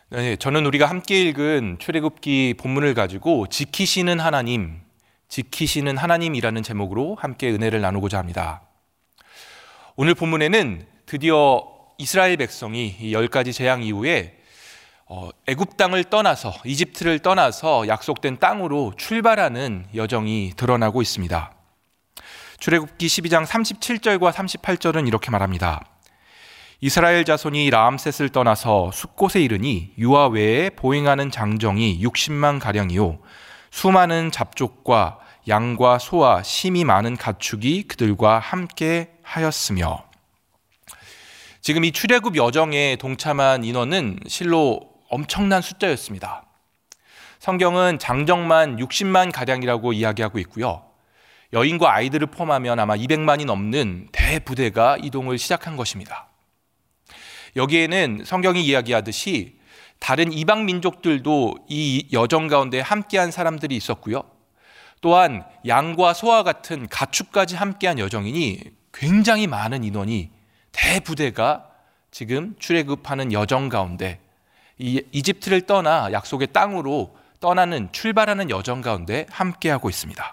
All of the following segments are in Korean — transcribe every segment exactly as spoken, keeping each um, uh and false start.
네, 저는 우리가 함께 읽은 출애굽기 본문을 가지고 지키시는 하나님, 지키시는 하나님이라는 제목으로 함께 은혜를 나누고자 합니다. 오늘 본문에는 드디어 이스라엘 백성이 이 열 가지 재앙 이후에 어, 애굽 땅을 떠나서 이집트를 떠나서 약속된 땅으로 출발하는 여정이 드러나고 있습니다. 출애굽기 십이 장 삼십칠 절과 삼십팔 절은 이렇게 말합니다. 이스라엘 자손이 라암셋을 떠나서 숫곳에 이르니 유아 외에 보행하는 장정이 육십만 가량이요 수많은 잡족과 양과 소와 심이 많은 가축이 그들과 함께 하였으며. 지금 이 출애굽 여정에 동참한 인원은 실로 엄청난 숫자였습니다. 성경은 장정만 육십만 가량이라고 이야기하고 있고요. 여인과 아이들을 포함하면 아마 이백만이 넘는 대부대가 이동을 시작한 것입니다. 여기에는 성경이 이야기하듯이 다른 이방 민족들도 이 여정 가운데 함께한 사람들이 있었고요. 또한 양과 소와 같은 가축까지 함께한 여정이니 굉장히 많은 인원이 대부대가 지금 출애굽하는 여정 가운데 이 이집트를 떠나 약속의 땅으로 떠나는 출발하는 여정 가운데 함께하고 있습니다.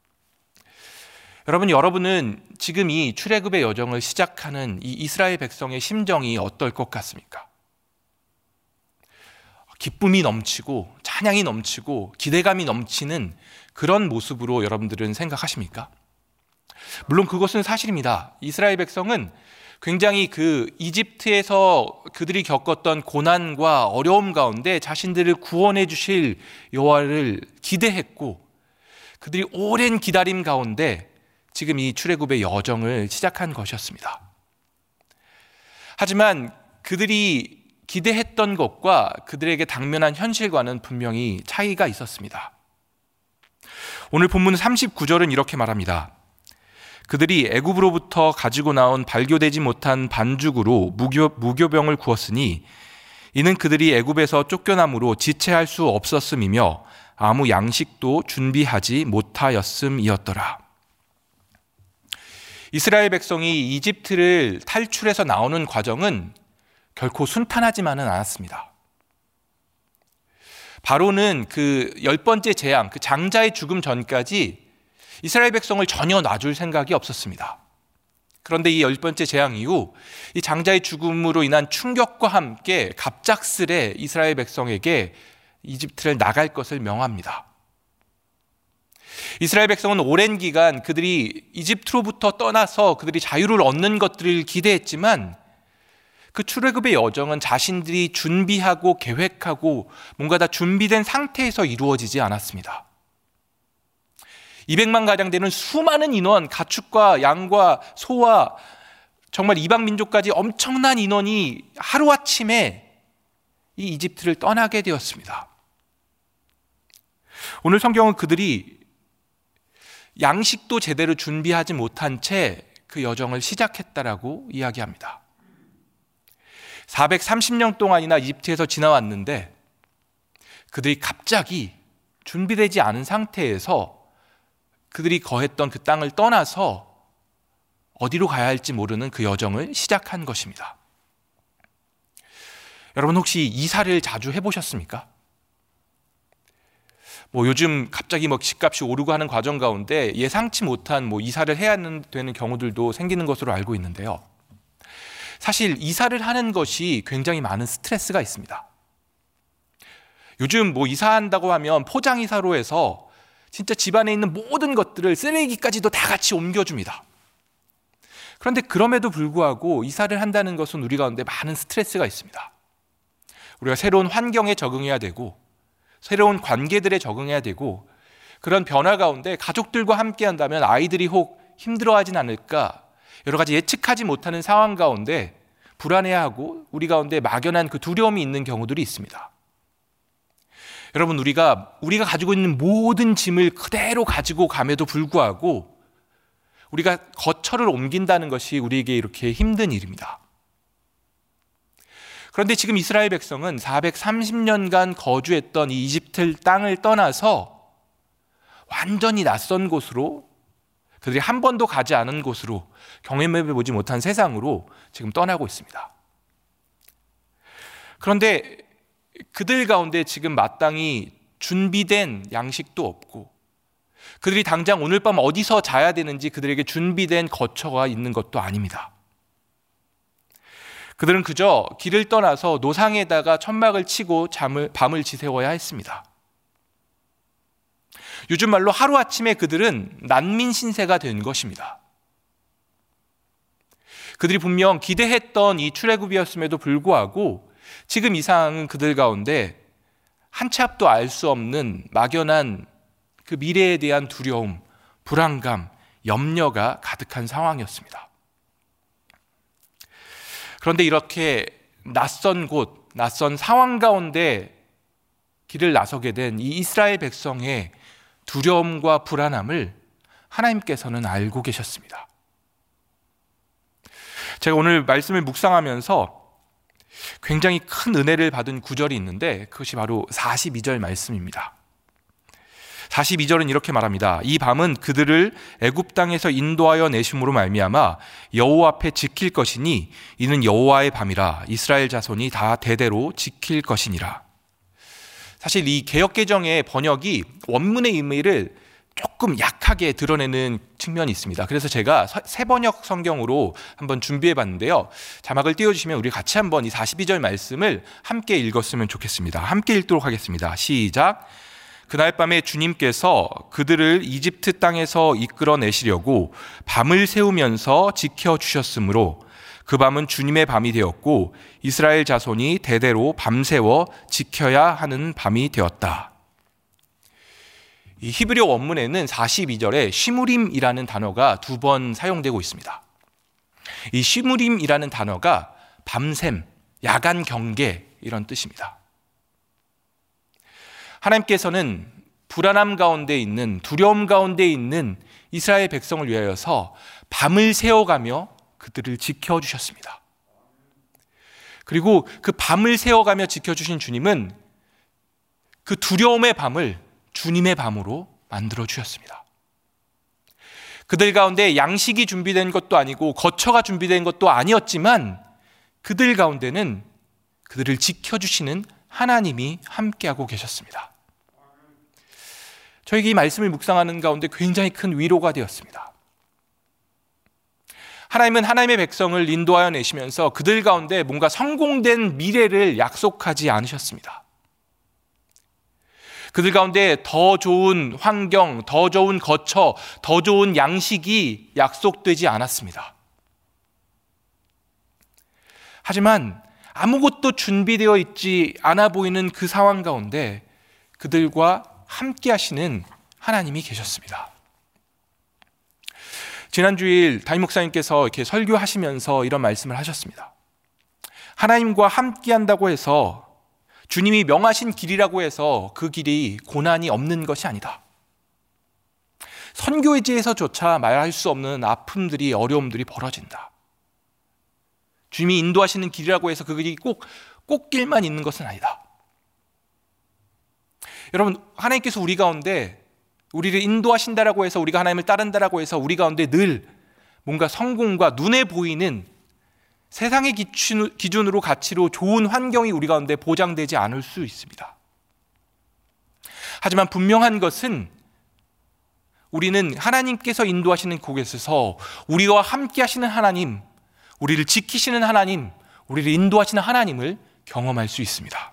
여러분, 여러분은 지금 이 출애굽의 여정을 시작하는 이 이스라엘 백성의 심정이 어떨 것 같습니까? 기쁨이 넘치고 찬양이 넘치고 기대감이 넘치는 그런 모습으로 여러분들은 생각하십니까? 물론 그것은 사실입니다. 이스라엘 백성은 굉장히 그 이집트에서 그들이 겪었던 고난과 어려움 가운데 자신들을 구원해 주실 여호와를 기대했고 그들이 오랜 기다림 가운데 지금 이 출애굽의 여정을 시작한 것이었습니다. 하지만 그들이 기대했던 것과 그들에게 당면한 현실과는 분명히 차이가 있었습니다. 오늘 본문 삼십구 절은 이렇게 말합니다. 그들이 애굽으로부터 가지고 나온 발교되지 못한 반죽으로 무교, 무교병을 구웠으니 이는 그들이 애굽에서 쫓겨남으로 지체할 수 없었음이며 아무 양식도 준비하지 못하였음이었더라. 이스라엘 백성이 이집트를 탈출해서 나오는 과정은 결코 순탄하지만은 않았습니다. 바로는 그 열 번째 재앙, 그 장자의 죽음 전까지 이스라엘 백성을 전혀 놔줄 생각이 없었습니다. 그런데 이 열 번째 재앙 이후 이 장자의 죽음으로 인한 충격과 함께 갑작스레 이스라엘 백성에게 이집트를 나갈 것을 명합니다. 이스라엘 백성은 오랜 기간 그들이 이집트로부터 떠나서 그들이 자유를 얻는 것들을 기대했지만 그 출애굽의 여정은 자신들이 준비하고 계획하고 뭔가 다 준비된 상태에서 이루어지지 않았습니다. 이백만 가량 되는 수많은 인원, 가축과 양과 소와 정말 이방 민족까지 엄청난 인원이 하루아침에 이 이집트를 떠나게 되었습니다. 오늘 성경은 그들이 양식도 제대로 준비하지 못한 채 그 여정을 시작했다라고 이야기합니다. 사백삼십 년 동안이나 이집트에서 지나왔는데 그들이 갑자기 준비되지 않은 상태에서 그들이 거했던 그 땅을 떠나서 어디로 가야 할지 모르는 그 여정을 시작한 것입니다. 여러분, 혹시 이사를 자주 해보셨습니까? 뭐 요즘 갑자기 뭐 집값이 오르고 하는 과정 가운데 예상치 못한 뭐 이사를 해야 되는 경우들도 생기는 것으로 알고 있는데요. 사실 이사를 하는 것이 굉장히 많은 스트레스가 있습니다. 요즘 뭐 이사한다고 하면 포장 이사로 해서 진짜 집안에 있는 모든 것들을 쓰레기까지도 다 같이 옮겨줍니다. 그런데 그럼에도 불구하고 이사를 한다는 것은 우리 가운데 많은 스트레스가 있습니다. 우리가 새로운 환경에 적응해야 되고 새로운 관계들에 적응해야 되고 그런 변화 가운데 가족들과 함께 한다면 아이들이 혹 힘들어하진 않을까, 여러 가지 예측하지 못하는 상황 가운데 불안해하고 우리 가운데 막연한 그 두려움이 있는 경우들이 있습니다. 여러분, 우리가 우리가 가지고 있는 모든 짐을 그대로 가지고 감에도 불구하고 우리가 거처를 옮긴다는 것이 우리에게 이렇게 힘든 일입니다. 그런데 지금 이스라엘 백성은 사백삼십 년간 거주했던 이 이집트 땅을 떠나서 완전히 낯선 곳으로, 그들이 한 번도 가지 않은 곳으로, 경험해보지 못한 세상으로 지금 떠나고 있습니다. 그런데 그들 가운데 지금 마땅히 준비된 양식도 없고 그들이 당장 오늘 밤 어디서 자야 되는지 그들에게 준비된 거처가 있는 것도 아닙니다. 그들은 그저 길을 떠나서 노상에다가 천막을 치고 잠을, 밤을 지새워야 했습니다. 요즘 말로 하루아침에 그들은 난민 신세가 된 것입니다. 그들이 분명 기대했던 이 출애굽이었음에도 불구하고 지금 이 상황은 그들 가운데 한 치 앞도 알 수 없는 막연한 그 미래에 대한 두려움, 불안감, 염려가 가득한 상황이었습니다. 그런데 이렇게 낯선 곳, 낯선 상황 가운데 길을 나서게 된 이 이스라엘 백성의 두려움과 불안함을 하나님께서는 알고 계셨습니다. 제가 오늘 말씀을 묵상하면서 굉장히 큰 은혜를 받은 구절이 있는데 그것이 바로 사십이 절 말씀입니다. 사십이 절은 이렇게 말합니다. 이 밤은 그들을 애굽 땅에서 인도하여 내심으로 말미암아 여호와 앞에 지킬 것이니 이는 여호와의 밤이라 이스라엘 자손이 다 대대로 지킬 것이니라. 사실 이 개역개정의 번역이 원문의 의미를 조금 약하게 드러내는 측면이 있습니다. 그래서 제가 새 번역 성경으로 한번 준비해 봤는데요. 자막을 띄워주시면 우리 같이 한번 이 사십이 절 말씀을 함께 읽었으면 좋겠습니다. 함께 읽도록 하겠습니다. 시작. 그날 밤에 주님께서 그들을 이집트 땅에서 이끌어내시려고 밤을 새우면서 지켜주셨으므로 그 밤은 주님의 밤이 되었고 이스라엘 자손이 대대로 밤새워 지켜야 하는 밤이 되었다. 이 히브리어 원문에는 사십이 절에 시무림이라는 단어가 두 번 사용되고 있습니다. 이 시무림이라는 단어가 밤샘, 야간 경계 이런 뜻입니다. 하나님께서는 불안함 가운데 있는, 두려움 가운데 있는 이스라엘 백성을 위하여서 밤을 새워가며 그들을 지켜주셨습니다. 그리고 그 밤을 새워가며 지켜주신 주님은 그 두려움의 밤을 주님의 밤으로 만들어 주셨습니다. 그들 가운데 양식이 준비된 것도 아니고 거처가 준비된 것도 아니었지만 그들 가운데는 그들을 지켜주시는 하나님이 함께하고 계셨습니다. 저에게 이 말씀을 묵상하는 가운데 굉장히 큰 위로가 되었습니다. 하나님은 하나님의 백성을 인도하여 내시면서 그들 가운데 뭔가 성공된 미래를 약속하지 않으셨습니다. 그들 가운데 더 좋은 환경, 더 좋은 거처, 더 좋은 양식이 약속되지 않았습니다. 하지만 아무것도 준비되어 있지 않아 보이는 그 상황 가운데 그들과 함께 하시는 하나님이 계셨습니다. 지난 주일 담임 목사님께서 이렇게 설교하시면서 이런 말씀을 하셨습니다. 하나님과 함께 한다고 해서 주님이 명하신 길이라고 해서 그 길이 고난이 없는 것이 아니다. 선교지에서조차 말할 수 없는 아픔들이, 어려움들이 벌어진다. 주님이 인도하시는 길이라고 해서 그 길이 꼭 꽃길만 있는 것은 아니다. 여러분, 하나님께서 우리 가운데 우리를 인도하신다라고 해서, 우리가 하나님을 따른다라고 해서 우리 가운데 늘 뭔가 성공과 눈에 보이는 세상의 기준으로 가치로 좋은 환경이 우리 가운데 보장되지 않을 수 있습니다. 하지만 분명한 것은 우리는 하나님께서 인도하시는 곳에서 우리와 함께 하시는 하나님, 우리를 지키시는 하나님, 우리를 인도하시는 하나님을 경험할 수 있습니다.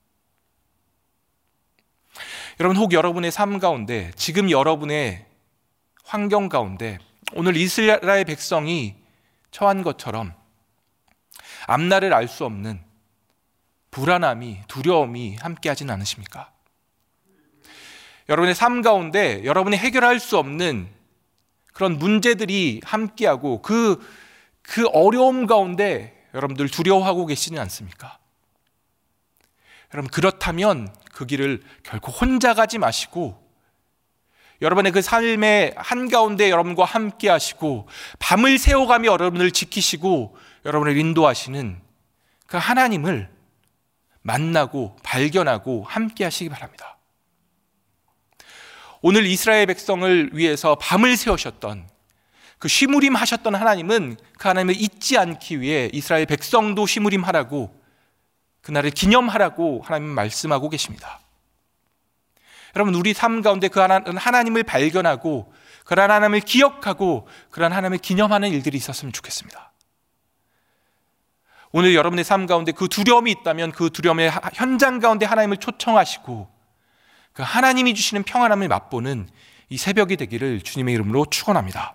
여러분, 혹 여러분의 삶 가운데, 지금 여러분의 환경 가운데 오늘 이스라엘 백성이 처한 것처럼 앞날을 알 수 없는 불안함이, 두려움이 함께하지는 않으십니까? 여러분의 삶 가운데 여러분이 해결할 수 없는 그런 문제들이 함께하고 그, 그 어려움 가운데 여러분들 두려워하고 계시지 않습니까? 여러분, 그렇다면 그 길을 결코 혼자 가지 마시고 여러분의 그 삶의 한가운데 여러분과 함께 하시고 밤을 새워가며 여러분을 지키시고 여러분을 인도하시는 그 하나님을 만나고 발견하고 함께 하시기 바랍니다. 오늘 이스라엘 백성을 위해서 밤을 새우셨던 그 쉬무림 하셨던 하나님은 그 하나님을 잊지 않기 위해 이스라엘 백성도 쉬무림 하라고 그날을 기념하라고 하나님은 말씀하고 계십니다. 여러분, 우리 삶 가운데 그 하나님을 발견하고 그런 하나님을 기억하고 그런 하나님을 기념하는 일들이 있었으면 좋겠습니다. 오늘 여러분의 삶 가운데 그 두려움이 있다면 그 두려움의 현장 가운데 하나님을 초청하시고 그 하나님이 주시는 평안함을 맛보는 이 새벽이 되기를 주님의 이름으로 축원합니다.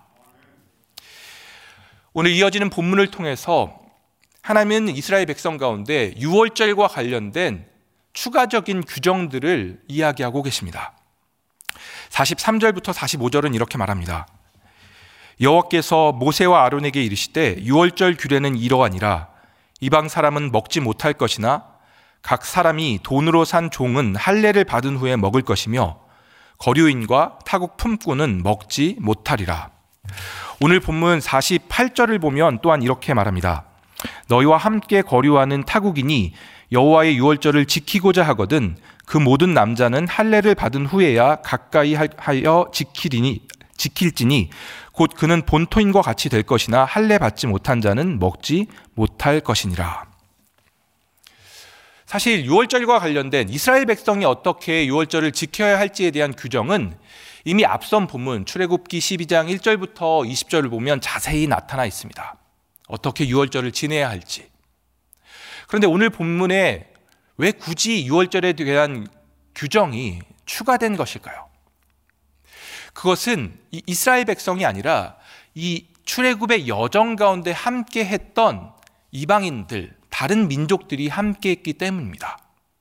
오늘 이어지는 본문을 통해서 하나님은 이스라엘 백성 가운데 유월절과 관련된 추가적인 규정들을 이야기하고 계십니다. 사십삼 절부터 사십오 절은 이렇게 말합니다. 여호와께서 모세와 아론에게 이르시되 유월절 규례는 이러하니라. 이방 사람은 먹지 못할 것이나 각 사람이 돈으로 산 종은 할례를 받은 후에 먹을 것이며 거류인과 타국 품꾼은 먹지 못하리라. 오늘 본문 사십팔 절을 보면 또한 이렇게 말합니다. 너희와 함께 거류하는 타국인이 여호와의 유월절을 지키고자 하거든 그 모든 남자는 할례를 받은 후에야 가까이 하여 지키리니 지킬지니 곧 그는 본토인과 같이 될 것이나 할례 받지 못한 자는 먹지 못할 것이니라. 사실 유월절과 관련된 이스라엘 백성이 어떻게 유월절을 지켜야 할지에 대한 규정은 이미 앞선 본문 출애굽기 십이 장 일 절부터 이십 절을 보면 자세히 나타나 있습니다. 어떻게 유월절을 지내야 할지. 그런데 오늘 본문에 왜 굳이 유월절에 대한 규정이 추가된 것일까요? 그것은 이 이스라엘 백성이 아니라 이 출애굽의 여정 가운데 함께 했던 이방인들, 다른 민족들이 함께 했기 때문입니다.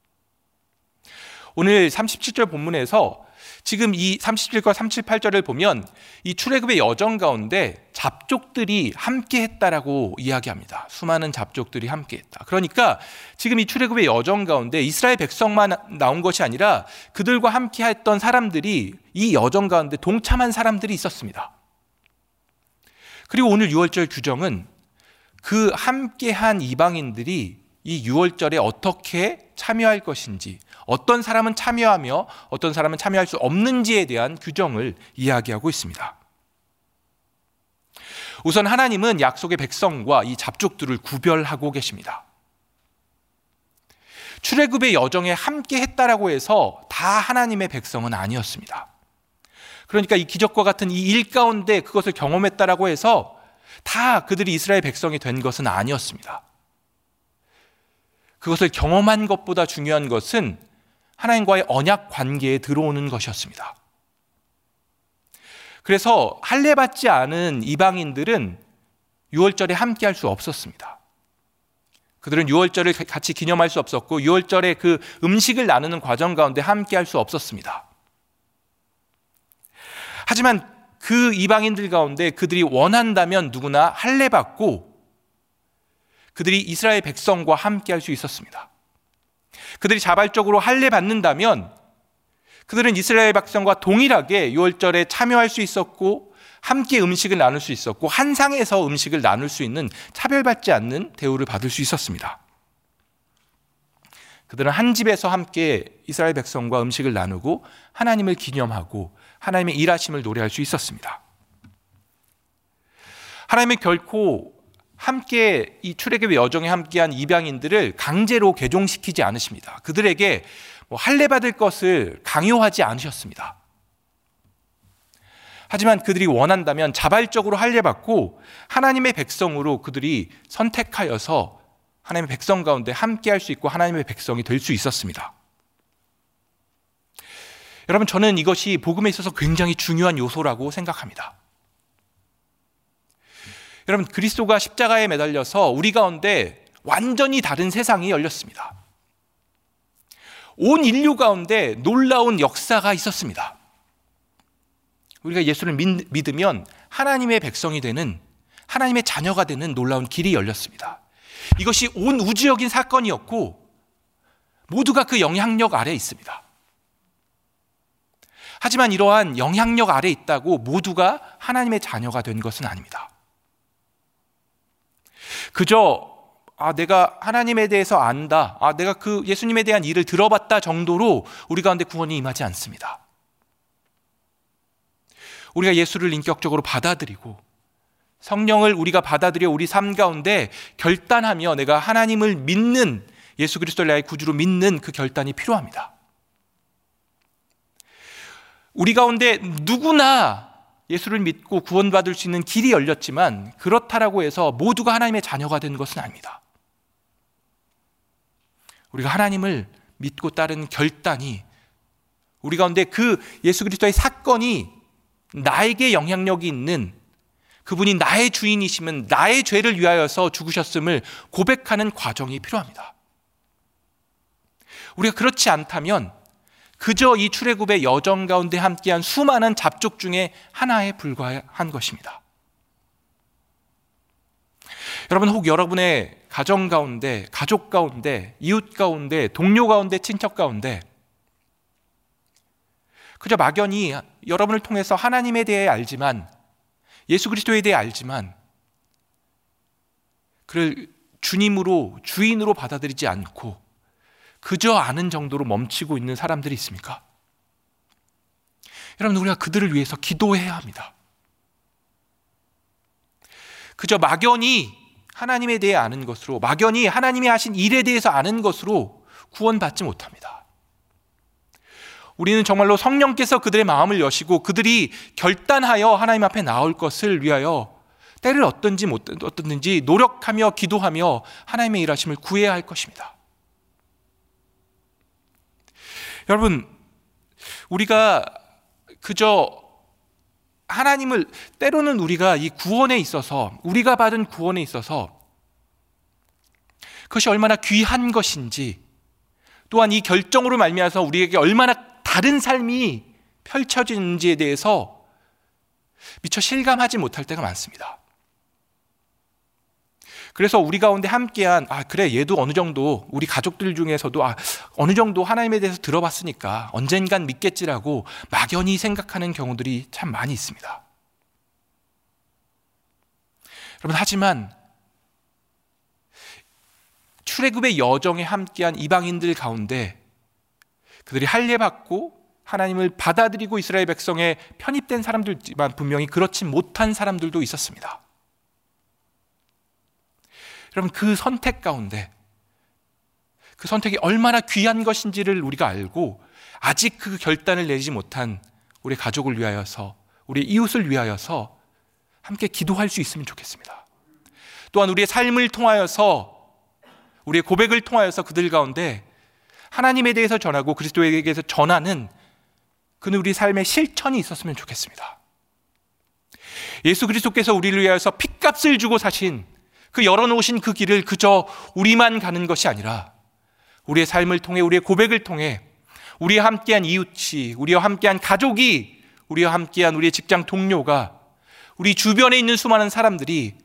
오늘 삼십칠 절 본문에서 지금 이 삼십칠 절과 삼십팔 절을 보면 이 출애굽의 여정 가운데 잡족들이 함께 했다라고 이야기합니다. 수많은 잡족들이 함께 했다. 그러니까 지금 이 출애굽의 여정 가운데 이스라엘 백성만 나온 것이 아니라 그들과 함께 했던 사람들이 이 여정 가운데 동참한 사람들이 있었습니다. 그리고 오늘 유월절 규정은 그 함께한 이방인들이 이 유월절에 어떻게 참여할 것인지, 어떤 사람은 참여하며 어떤 사람은 참여할 수 없는지에 대한 규정을 이야기하고 있습니다. 우선 하나님은 약속의 백성과 이 잡족들을 구별하고 계십니다. 출애굽의 여정에 함께 했다라고 해서 다 하나님의 백성은 아니었습니다. 그러니까 이 기적과 같은 이 일 가운데 그것을 경험했다라고 해서 다 그들이 이스라엘 백성이 된 것은 아니었습니다. 그것을 경험한 것보다 중요한 것은 하나님과의 언약 관계에 들어오는 것이었습니다. 그래서 할례 받지 않은 이방인들은 유월절에 함께 할 수 없었습니다. 그들은 유월절을 같이 기념할 수 없었고 유월절에 그 음식을 나누는 과정 가운데 함께 할 수 없었습니다. 하지만 그 이방인들 가운데 그들이 원한다면 누구나 할례 받고 그들이 이스라엘 백성과 함께 할 수 있었습니다. 그들이 자발적으로 할례 받는다면 그들은 이스라엘 백성과 동일하게 유월절에 참여할 수 있었고 함께 음식을 나눌 수 있었고 한 상에서 음식을 나눌 수 있는 차별받지 않는 대우를 받을 수 있었습니다. 그들은 한 집에서 함께 이스라엘 백성과 음식을 나누고 하나님을 기념하고 하나님의 일하심을 노래할 수 있었습니다. 하나님은 결코 함께 이 출애굽의 여정에 함께한 이방인들을 강제로 개종시키지 않으십니다. 그들에게 뭐 할례 받을 것을 강요하지 않으셨습니다. 하지만 그들이 원한다면 자발적으로 할례 받고 하나님의 백성으로 그들이 선택하여서 하나님의 백성 가운데 함께할 수 있고 하나님의 백성이 될 수 있었습니다. 여러분, 저는 이것이 복음에 있어서 굉장히 중요한 요소라고 생각합니다. 여러분, 그리스도가 십자가에 매달려서 우리 가운데 완전히 다른 세상이 열렸습니다. 온 인류 가운데 놀라운 역사가 있었습니다. 우리가 예수를 믿으면 하나님의 백성이 되는, 하나님의 자녀가 되는 놀라운 길이 열렸습니다. 이것이 온 우주적인 사건이었고 모두가 그 영향력 아래에 있습니다. 하지만 이러한 영향력 아래에 있다고 모두가 하나님의 자녀가 된 것은 아닙니다. 그저 아, 내가 하나님에 대해서 안다, 아, 내가 그 예수님에 대한 일을 들어봤다 정도로 우리 가운데 구원이 임하지 않습니다. 우리가 예수를 인격적으로 받아들이고 성령을 우리가 받아들여 우리 삶 가운데 결단하며 내가 하나님을 믿는 예수 그리스도를 나의 구주로 믿는 그 결단이 필요합니다. 우리 가운데 누구나 예수를 믿고 구원받을 수 있는 길이 열렸지만 그렇다라고 해서 모두가 하나님의 자녀가 된 것은 아닙니다. 우리가 하나님을 믿고 따른 결단이, 우리 가운데 그 예수 그리스도의 사건이 나에게 영향력이 있는, 그분이 나의 주인이시면 나의 죄를 위하여서 죽으셨음을 고백하는 과정이 필요합니다. 우리가 그렇지 않다면 그저 이 출애굽의 여정 가운데 함께한 수많은 잡족 중에 하나에 불과한 것입니다. 여러분, 혹 여러분의 가정 가운데, 가족 가운데, 이웃 가운데, 동료 가운데, 친척 가운데 그저 막연히 여러분을 통해서 하나님에 대해 알지만, 예수 그리스도에 대해 알지만 그를 주님으로, 주인으로 받아들이지 않고 그저 아는 정도로 멈추고 있는 사람들이 있습니까? 여러분, 우리가 그들을 위해서 기도해야 합니다. 그저 막연히 하나님에 대해 아는 것으로, 막연히 하나님이 하신 일에 대해서 아는 것으로 구원받지 못합니다. 우리는 정말로 성령께서 그들의 마음을 여시고 그들이 결단하여 하나님 앞에 나올 것을 위하여 때를 어떤지 못 어떻든지 노력하며 기도하며 하나님의 일하심을 구해야 할 것입니다. 여러분, 우리가 그저 하나님을, 때로는 우리가 이 구원에 있어서, 우리가 받은 구원에 있어서 그것이 얼마나 귀한 것인지, 또한 이 결정으로 말미암아서 우리에게 얼마나 다른 삶이 펼쳐지는지에 대해서 미처 실감하지 못할 때가 많습니다. 그래서 우리 가운데 함께한, 아 그래 얘도 어느 정도, 우리 가족들 중에서도 아 어느 정도 하나님에 대해서 들어봤으니까 언젠간 믿겠지라고 막연히 생각하는 경우들이 참 많이 있습니다. 여러분, 하지만 출애굽의 여정에 함께한 이방인들 가운데 그들이 할례받고 하나님을 받아들이고 이스라엘 백성에 편입된 사람들지만 분명히 그렇지 못한 사람들도 있었습니다. 여러분, 그 선택 가운데, 그 선택이 얼마나 귀한 것인지를 우리가 알고 아직 그 결단을 내리지 못한 우리 가족을 위하여서, 우리 이웃을 위하여서 함께 기도할 수 있으면 좋겠습니다. 또한 우리의 삶을 통하여서, 우리의 고백을 통하여서 그들 가운데 하나님에 대해서 전하고 그리스도에게서 전하는 그는 우리 삶의 실천이 있었으면 좋겠습니다. 예수 그리스도께서 우리를 위하여서 핏값을 주고 사신 그 열어놓으신 그 길을 그저 우리만 가는 것이 아니라 우리의 삶을 통해, 우리의 고백을 통해 우리와 함께한 이웃이, 우리와 함께한 가족이, 우리와 함께한 우리의 직장 동료가, 우리 주변에 있는 수많은 사람들이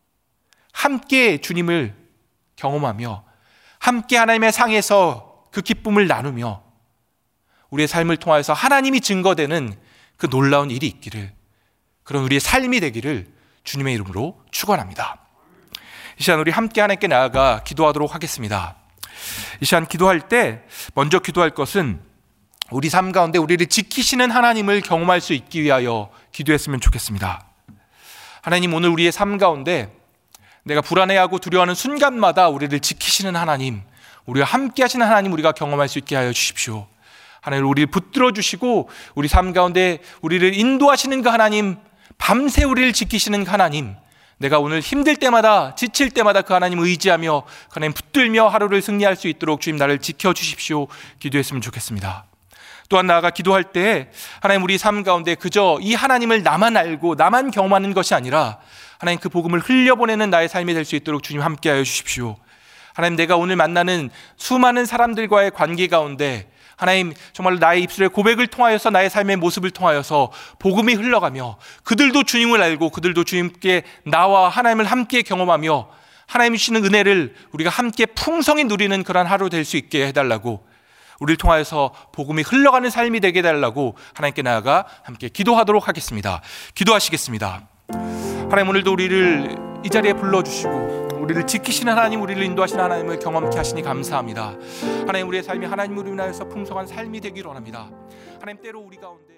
함께 주님을 경험하며 함께 하나님의 상에서 그 기쁨을 나누며 우리의 삶을 통해서 하나님이 증거되는 그 놀라운 일이 있기를, 그런 우리의 삶이 되기를 주님의 이름으로 축원합니다. 이 시간 우리 함께 하나님께 나아가 기도하도록 하겠습니다. 이 시간 기도할 때 먼저 기도할 것은 우리 삶 가운데 우리를 지키시는 하나님을 경험할 수 있기 위하여 기도했으면 좋겠습니다. 하나님, 오늘 우리의 삶 가운데 내가 불안해하고 두려워하는 순간마다 우리를 지키시는 하나님, 우리와 함께 하시는 하나님 우리가 경험할 수 있게 하여 주십시오. 하나님, 우리를 붙들어 주시고 우리 삶 가운데 우리를 인도하시는 그 하나님, 밤새 우리를 지키시는 그 하나님, 내가 오늘 힘들 때마다, 지칠 때마다 그 하나님 의지하며 그 하나님 붙들며 하루를 승리할 수 있도록 주님 나를 지켜주십시오. 기도했으면 좋겠습니다. 또한 나아가 기도할 때 하나님, 우리 삶 가운데 그저 이 하나님을 나만 알고 나만 경험하는 것이 아니라 하나님 그 복음을 흘려보내는 나의 삶이 될 수 있도록 주님 함께하여 주십시오. 하나님, 내가 오늘 만나는 수많은 사람들과의 관계 가운데 하나님, 정말 나의 입술의 고백을 통하여서 나의 삶의 모습을 통하여서 복음이 흘러가며 그들도 주님을 알고 그들도 주님께 나와 하나님을 함께 경험하며 하나님이 주시는 은혜를 우리가 함께 풍성히 누리는 그런 하루 될 수 있게 해달라고, 우리를 통하여서 복음이 흘러가는 삶이 되게 해달라고 하나님께 나아가 함께 기도하도록 하겠습니다. 기도하시겠습니다. 하나님, 오늘도 우리를 이 자리에 불러주시고 우리를 지키시는 하나님, 우리를 인도하시는 하나님을 경험케 하시니 감사합니다. 하나님, 우리의 삶이 하나님으로 인하여서 풍성한 삶이 되기를 원합니다. 하나님, 때로 우리 가운데